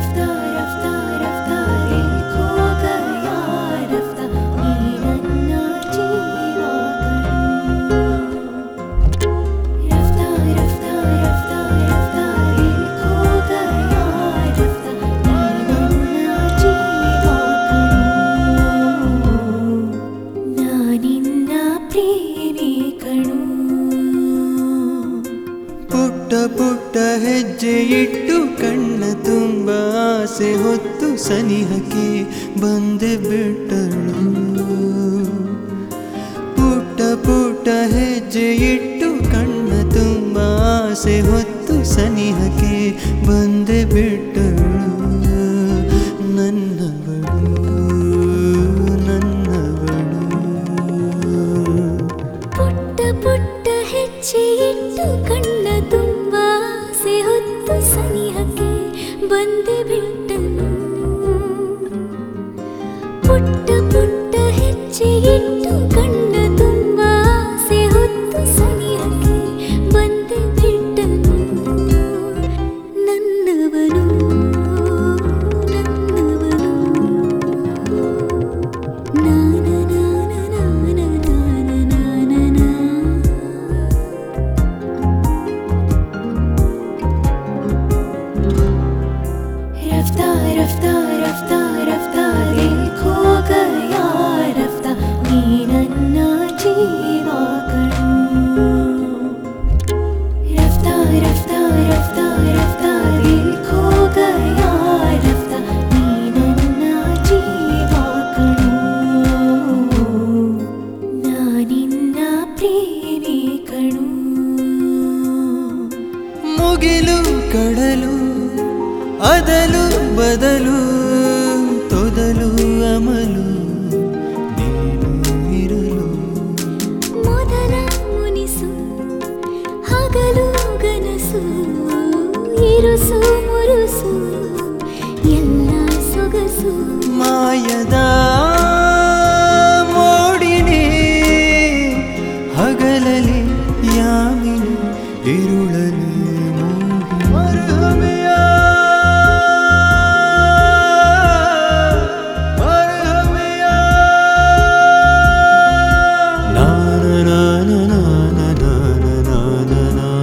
रफ्ता रफ्ता रफ्ता दिल खो गया रफ्ता नी नन्ना जीवा रफ्ता रफ्ता रफ्ता रफ्ता दिल खो गया रफ्ता नी नन्ना जीवा नानिन्न प्रेमी कणु ಪುಟ್ಟ ಪುಟ್ಟ ಹೆಜ್ಜೆ ಇಟ್ಟು ಕಣ್ಣ ತುಂಬ ಆಸೆ ಹೊತ್ತು ಸನಿಹಕ್ಕೆ ಬಂದೆ ಬಿಟ್ಟಳು ಪುಟ್ಟ ಪುಟ್ಟ ಹೆಜ್ಜೆ ಇಟ್ಟು ಕಣ್ಣ ತುಂಬ ಆಸೆ ಹೊತ್ತು ಸನಿಹಕ್ಕೆ ಬಂದೆ ಬಿಟ್ಟಳು ನನ್ನವಳು ನನ್ನವಳು ಪುಟ್ಟ ಪುಟ್ಟ ಹೆಜ್ಜೆ ಇಟ್ಟು ಕಣ್ಣ ತುಂಬ ಆಸೆ ಹೊತ್ತು ಸನಿಹಕ್ಕೆ ಬಂದೆ ಬಿಟ್ಟನು ಪುಟ್ಟ ಪುಟ್ಟ ಹೆಜ್ಜೆ ಇಟ್ಟು ಕಣ್ಣ ತುಂಬ ಆಸೆ ಹೊತ್ತು ಸನಿಹಕ್ಕೆ ಬಂದೆ ಬಿಟ್ಟನು ನನ್ನವನು ನನ್ನವನು ನಾನ ನಾನ ನಾನ ನಾನ ನಾನ रफ्ता रफ्ता रफ्ता रफ्ता दिल खो गया रफ्ता नी नन्ना जीवा कणु रफ्ता रफ्ता रफ्ता रफ्ता दिल खो गया रफ्ता नी नन्ना जीवा कणु नानिन्न प्रेमी कणु ಮುಗಿಲು ಕಡಲು ಅದಲು ಬದಲು ತೊದಲು ಅಮಲು ನೀನು ಇರಲು ಮೊದಲ ಮುನಿಸು ಹಗಲು ಗನಸು ಇರುಸು ಮುರುಸು ಎಲ್ಲ ಸೊಗಸು ಮಾಯದ ಮೋಡಿನಿ ಹಗಲಲಿ ಯಾಮಿನಿ ಇರುಳಲಿ ಮರುಹಮೆಯ ಮರುಹಮೆಯ ನಾನ ನಾನ ನಾನ ನಾನ ನಾನ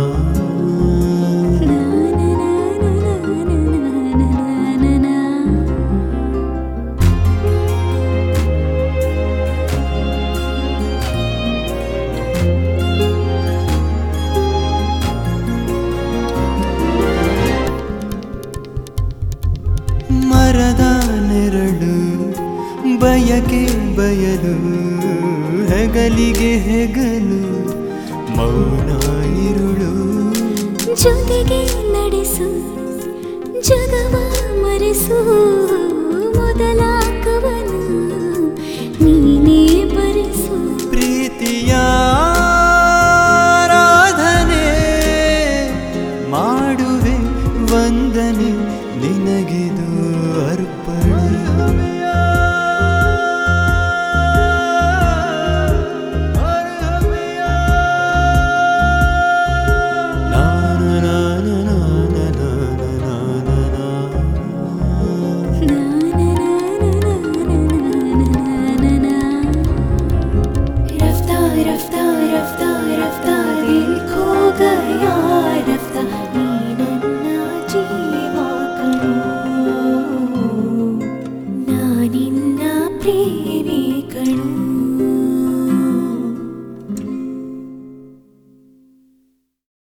ಮರದ ನೆರಳು ಬಯಕೆ ಬಯಲು ಹೆಗಲಿಗೆ ಹೆಗಲು ಮೌನ ಇರುಳು ಜೊತೆಗೆ ನಡೆಸು ಜಗವ ಮರೆಸು ಮೊದಲ ಕವನ ನೀನೇ ಬರೆಸು ಪ್ರೀತಿಯ ಆರಾಧನೆ ಮಾಡುವೆ ವಂದನೆ ನಿನಗಿದು ಅರ್ಪಣೆ रफ्ता रफ्ता रफ्ता रफ्ता दिल खो गया रफ्ता नी नन्ना जीवा कणु नानिन्न प्रेमी कणु।